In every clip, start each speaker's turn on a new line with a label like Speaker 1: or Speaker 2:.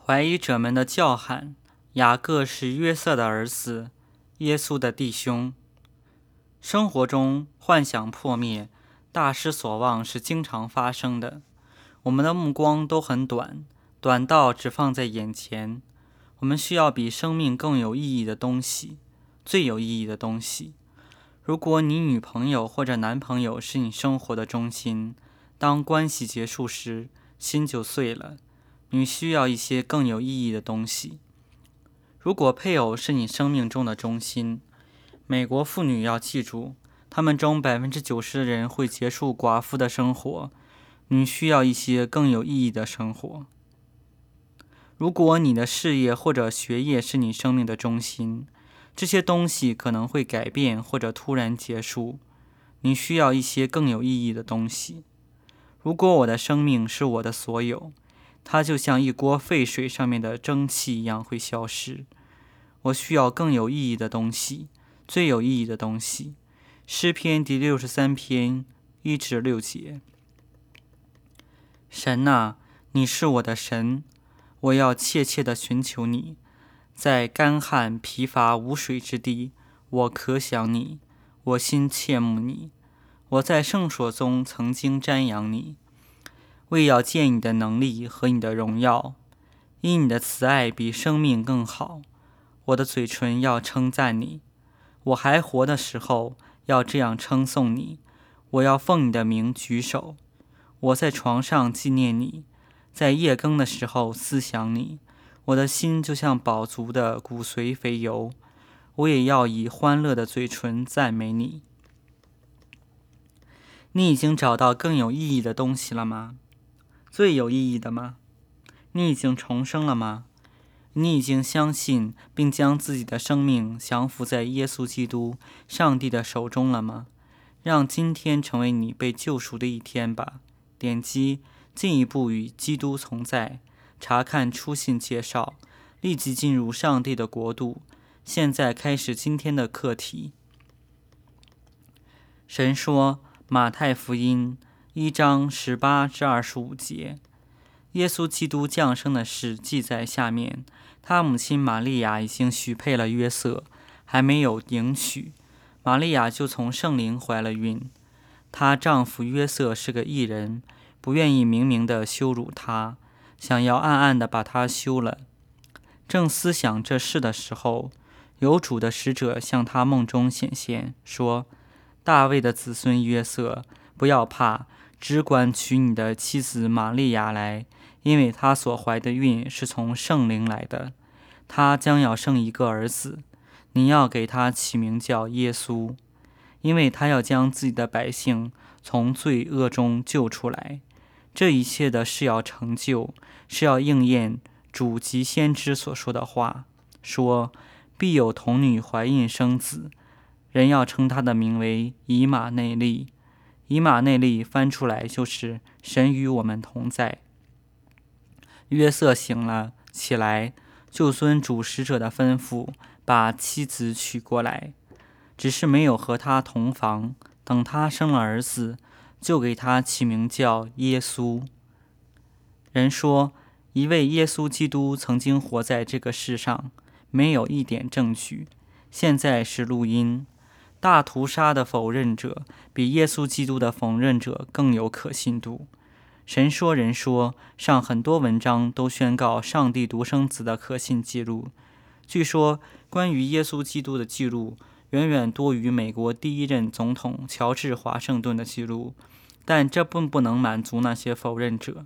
Speaker 1: 怀疑者们的叫喊：雅各是约瑟的儿子，耶稣的弟兄。生活中幻想破灭、大失所望是经常发生的。我们的目光都很短，短到只放在眼前。我们需要比生命更有意义的东西，最有意义的东西。如果你女朋友或者男朋友是你生活的中心，当关系结束时，心就碎了。你需要一些更有意义的东西。如果配偶是你生命中的中心，美国妇女要记住，她们中90%的人会结束寡妇的生活。你需要一些更有意义的生活。如果你的事业或者学业是你生命的中心，这些东西可能会改变或者突然结束。你需要一些更有意义的东西。如果我的生命是我的所有，它就像一锅沸水上面的蒸汽一样会消失。我需要更有意义的东西，最有意义的东西。诗篇第63篇1-6节。神啊，你是我的神，我要切切地寻求你。在干旱疲乏无水之地，我可想你，我心切慕你。我在圣所中曾经瞻仰你，为要见你的能力和你的荣耀。因你的慈爱比生命更好，我的嘴唇要称赞你。我还活的时候要这样称颂你，我要奉你的名举手。我在床上纪念你，在夜更的时候思想你。我的心就像饱足的骨髓肥油，我也要以欢乐的嘴唇赞美你。你已经找到更有意义的东西了吗？最有意义的吗？你已经重生了吗？你已经相信并将自己的生命降服在耶稣基督上帝的手中了吗？让今天成为你被救赎的一天吧。点击进一步与基督同在，查看初信介绍，立即进入上帝的国度。现在开始今天的课题。神说，马太福音1章18-25节，耶稣基督降生的事记在下面。他母亲玛利亚已经许配了约瑟，还没有迎娶，玛利亚就从圣灵怀了孕。她丈夫约瑟是个义人，不愿意明明地羞辱她，想要暗暗地把她休了。正思想这事的时候，有主的使者向他梦中显现，说：大卫的子孙约瑟，不要怕，只管娶你的妻子玛利亚来，因为她所怀的孕是从圣灵来的。她将要生一个儿子，你要给他起名叫耶稣，因为他要将自己的百姓从罪恶中救出来。这一切的事要成就，是要应验主及先知所说的话，说必有童女怀孕生子，人要称他的名为以马内利。以马内利翻出来就是神与我们同在。约瑟醒了起来，就遵主使者的吩咐，把妻子娶过来，只是没有和他同房。等他生了儿子，就给他起名叫耶稣。人说，一位耶稣基督曾经活在这个世上，没有一点证据。现在是录音。大屠杀的否认者比耶稣基督的否认者更有可信度。神说人说上很多文章都宣告上帝独生子的可信记录。据说关于耶稣基督的记录远远多于美国第一任总统乔治华盛顿的记录，但这并不能满足那些否认者。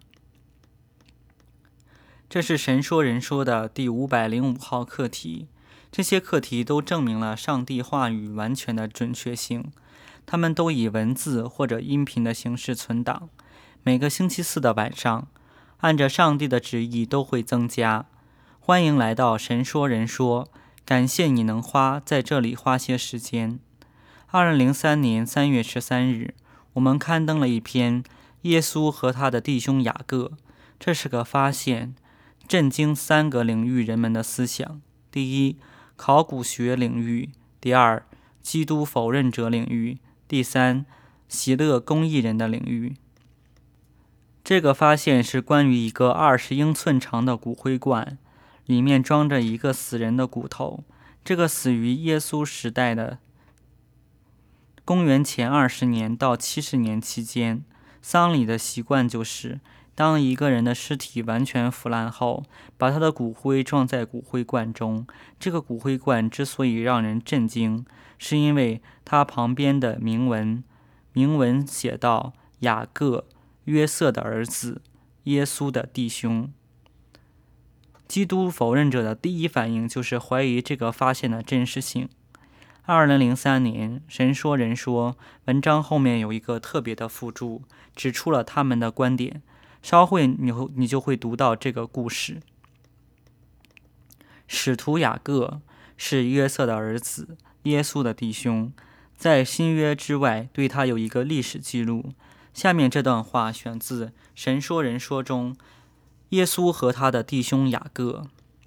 Speaker 1: 这是神说人说的第505号课题。这些课题都证明了上帝话语完全的准确性，它们都以文字或者音频的形式存档。每个星期四的晚上，按着上帝的旨意都会增加。欢迎来到神说人说，感谢你能在这里花些时间。2003年3月13日，我们刊登了一篇耶稣和他的弟兄雅各。这是个发现，震惊3个领域人们的思想。第一，考古学领域；第二，基督否认者领域；第三，喜乐公义人的领域。 这个发现是关于一个20英寸长的骨灰罐，里面装着一个死人的骨头。这个死于耶稣时代的公元前20年到70年期间。丧礼的习惯就是，当一个人的尸体完全腐烂后，把他的骨灰装在骨灰罐中。这个骨灰罐之所以让人震惊，是因为它旁边的铭文写道：雅各，约瑟的儿子，耶稣的弟兄。基督否认者的第一反应就是怀疑这个发现的真实性。2003年，神说人说文章后面有一个特别的附注，指出了他们的观点。稍会你就会读到这个故事。使徒雅各是约瑟的儿子，耶稣的弟兄，在新约之外对他有一个历史记录。下面这段话选自神说人说中，耶稣和他的弟兄雅各。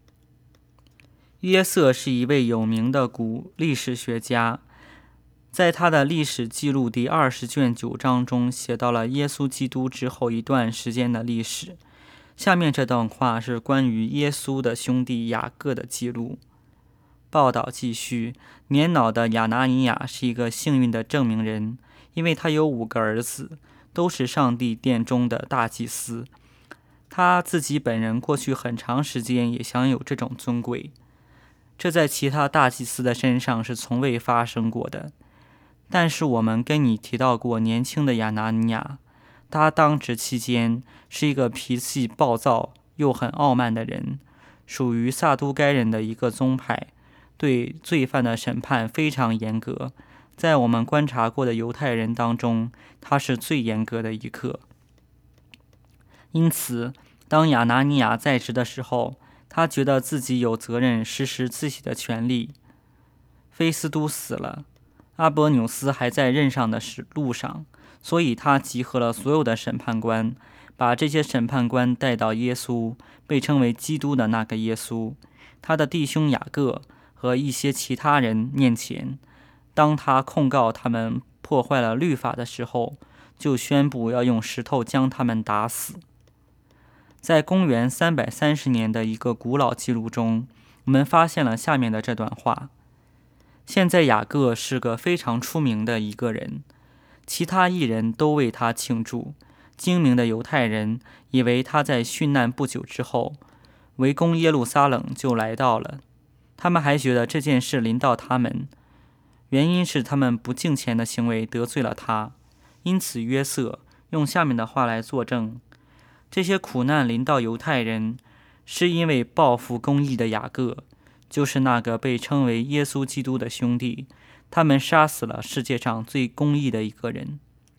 Speaker 1: 约瑟是一位有名的古历史学家，在他的历史记录第20卷9章中写到了耶稣基督之后一段时间的历史。下面这段话是关于耶稣的兄弟雅各的记录。报道继续，年老的亚拿尼亚是一个幸运的证明人，因为他有5个儿子，都是上帝殿中的大祭司。他自己本人过去很长时间也享有这种尊贵，这在其他大祭司的身上是从未发生过的。但是我们跟你提到过年轻的亚拿尼亚，他当职期间是一个脾气暴躁又很傲慢的人，属于撒都该人的一个宗派，对罪犯的审判非常严格。在我们观察过的犹太人当中，他是最严格的一个。因此，当亚拿尼亚在职的时候，他觉得自己有责任实施自己的权利。菲斯都死了，阿伯纽斯还在任上的路上，所以他集合了所有的审判官，把这些审判官带到耶稣，被称为基督的那个耶稣，他的弟兄雅各和一些其他人面前。当他控告他们破坏了律法的时候，就宣布要用石头将他们打死。在公元330年的一个古老记录中，我们发现了下面的这段话。现在雅各是个非常出名的一个人，其他艺人都为他庆祝。精明的犹太人以为他在殉难不久之后，围攻耶路撒冷就来到了。他们还觉得这件事临到他们，原因是他们不敬虔的行为得罪了他。因此约瑟用下面的话来作证：这些苦难临到犹太人，是因为报复公义的雅各，就是那个被称为耶稣基督的兄弟，他们杀死了世界上最公义的一个人。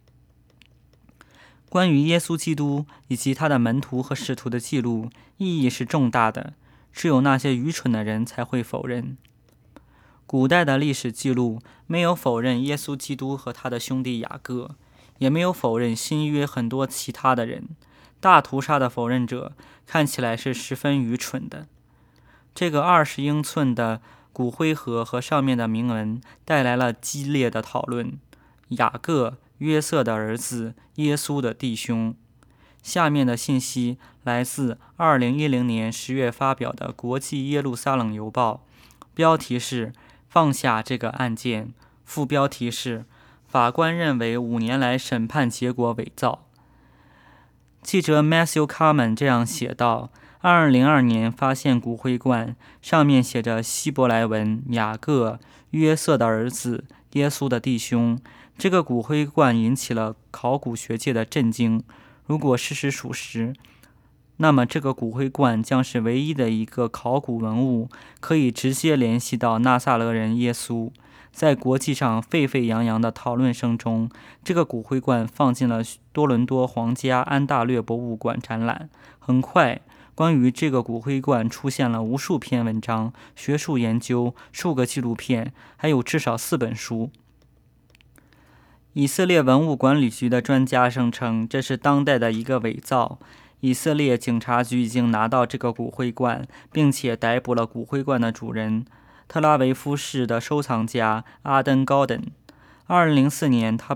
Speaker 1: 关于耶稣基督以及他的门徒和使徒的记录意义是重大的，只有那些愚蠢的人才会否认。古代的历史记录没有否认耶稣基督和他的兄弟雅各，也没有否认新约很多其他的人。大屠杀的否认者看起来是十分愚蠢的。这个20英寸的骨灰盒和上面的铭文带来了激烈的讨论。雅各，约瑟的儿子，耶稣的弟兄。下面的信息来自2010年10月发表的《国际耶路撒冷邮报》，标题是放下这个案件，副标题是法官认为5年来审判结果伪造。记者 Matthew Carman 这样写道：2002年发现骨灰罐，上面写着希伯来文雅各，约瑟的儿子，耶稣的弟兄。这个骨灰罐引起了考古学界的震惊。如果事实属实，那么这个骨灰罐将是唯一的一个考古文物，可以直接联系到纳撒勒人耶稣。在国际上沸沸扬扬的讨论声中，这个骨灰罐放进了多伦多皇家安大略博物馆展览。很快，关于这个骨灰罐出现了无数篇文章、学术研究、数个纪录片，还有至少4本书。以色列文物管理局的专家声称，这是当代的一个伪造。以色列警察局已经拿到这个骨灰罐，并且逮捕了骨灰罐的主人，特拉维夫市的收藏家阿登·高登。2004年，他被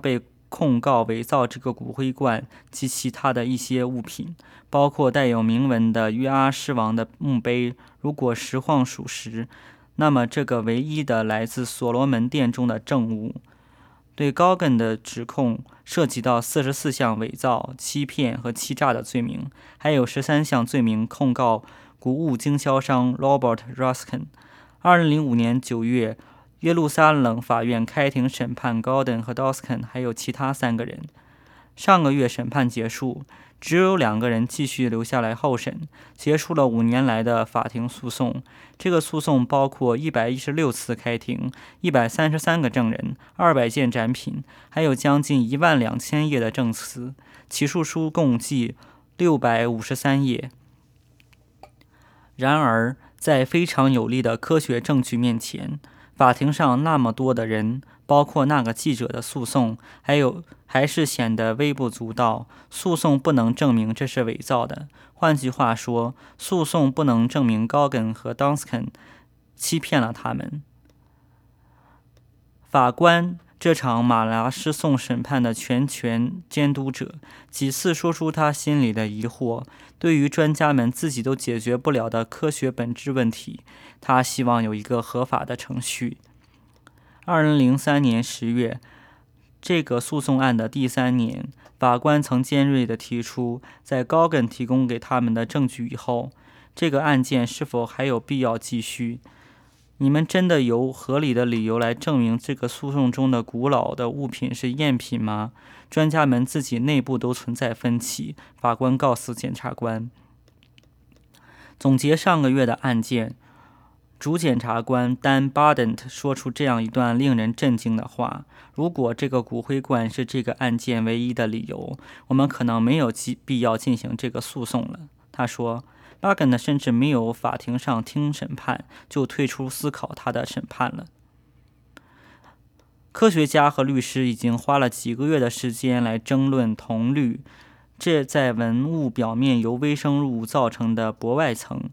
Speaker 1: 控告伪造这个骨灰罐及其他的一些物品，包括带有铭文的约阿施王的墓碑。如果实况属实，那么这个唯一的来自所罗门殿中的证物。对高根的指控涉及到44项伪造、欺骗和欺诈的罪名，还有13项罪名控告谷物经销商 Robert Ruskin。2005年9月，耶路撒冷法院开庭审判高登和 Doskin 还有其他3个人。上个月审判结束，只有2个人继续留下来候审，结束了5年来的法庭诉讼。这个诉讼包括116次开庭、133个证人、200件展品，还有将近12000页的证词。起诉书共计653页。然而，在非常有力的科学证据面前，法庭上那么多的人，包括那个记者的诉讼，还是显得微不足道。诉讼不能证明这是伪造的。换句话说，诉讼不能证明高根和 Doskin 欺骗了他们。法官，这场马拉失讼审判的全权监督者，几次说出他心里的疑惑。对于专家们自己都解决不了的科学本质问题，他希望有一个合法的程序。2003年10月，这个诉讼案的第3年，法官曾尖锐地提出，在高根提供给他们的证据以后，这个案件是否还有必要继续？你们真的有合理的理由来证明这个诉讼中的古老的物品是赝品吗？专家们自己内部都存在分歧，法官告诉检察官。总结上个月的案件，主检察官Dan Bardent 说出这样一段令人震惊的话：如果这个骨灰罐是这个案件唯一的理由，我们可能没有必要进行这个诉讼了。他说，拉根呢甚至没有法庭上听审判，就退出思考他的审判了。科学家和律师已经花了几个月的时间来争论铜绿，这在文物表面由微生物造成的薄外层。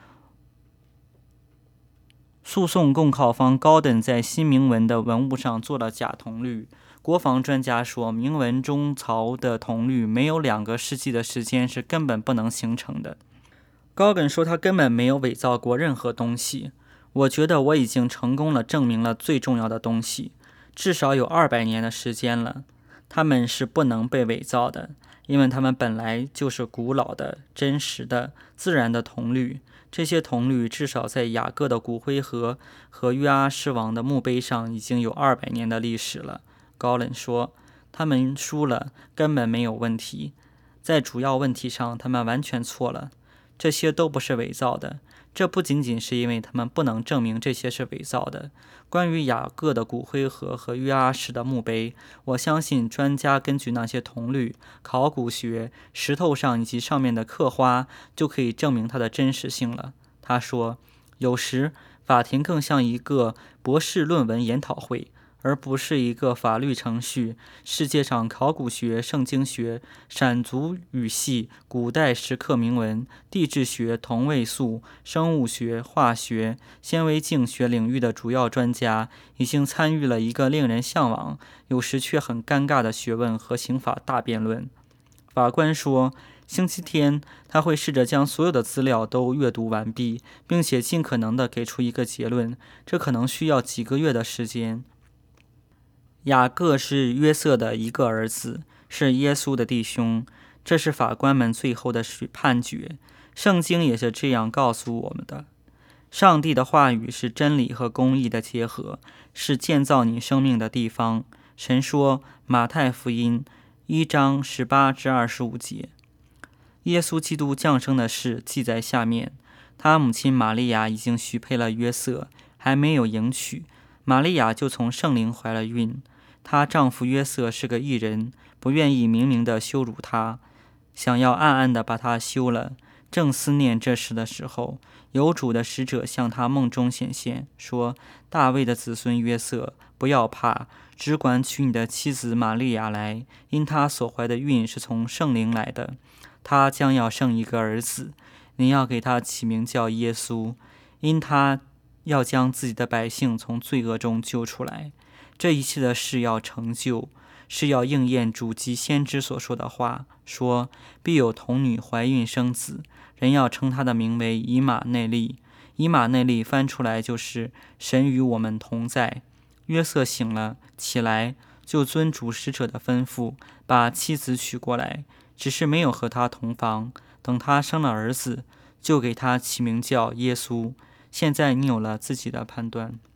Speaker 1: 诉讼控告方高登在新铭文的文物上做了假铜绿。国防专家说，铭文中槽的铜绿没有2个世纪的时间是根本不能形成的。高根说他根本没有伪造过任何东西。我觉得我已经成功了证明了最重要的东西，至少有200年的时间了。它们是不能被伪造的，因为它们本来就是古老的、真实的、自然的铜绿。这些铜绿至少在雅各的骨灰盒和约阿施王的墓碑上已经有200年的历史了。高冷说，他们输了，根本没有问题。在主要问题上，他们完全错了。这些都不是伪造的。这不仅仅是因为他们不能证明这些是伪造的。关于雅各的骨灰盒和约阿施的墓碑，我相信专家根据那些铜绿、考古学、石头上以及上面的刻花，就可以证明它的真实性了。他说，有时法庭更像一个博士论文研讨会，而不是一个法律程序。世界上考古学、圣经学、闪族语系、古代石刻铭文、地质学、同位素、生物学、化学、纤维镜学领域的主要专家已经参与了一个令人向往，有时却很尴尬的学问和刑法大辩论。法官说，星期天他会试着将所有的资料都阅读完毕，并且尽可能地给出一个结论，这可能需要几个月的时间。雅各是约瑟的一个儿子，是耶稣的弟兄，这是法官们最后的判决。圣经也是这样告诉我们的。上帝的话语是真理和公义的结合，是建造你生命的地方。神说，马太福音1章18至25节。耶稣基督降生的事记在下面。他母亲玛利亚已经许配了约瑟，还没有迎娶，玛利亚就从圣灵怀了孕。她丈夫约瑟是个义人，不愿意明明地羞辱她，想要暗暗地把她休了。正思念这事的时候，有主的使者向他梦中显现，说，大卫的子孙约瑟，不要怕，只管娶你的妻子玛利亚来，因她所怀的孕是从圣灵来的。她将要生一个儿子，你要给他起名叫耶稣，因他要将自己的百姓从罪恶中救出来。这一切的事要成就， 是要应验主藉先知所说的话，说必有童女怀孕生子，人要称他的名为以马内利。以马内利翻出来就是神与我们同在。约瑟醒了起来，就遵主使者的吩咐，把妻子娶过来，只是没有和他同房。等他生了儿子，就给他起名叫耶稣。现在你有了自己的判断。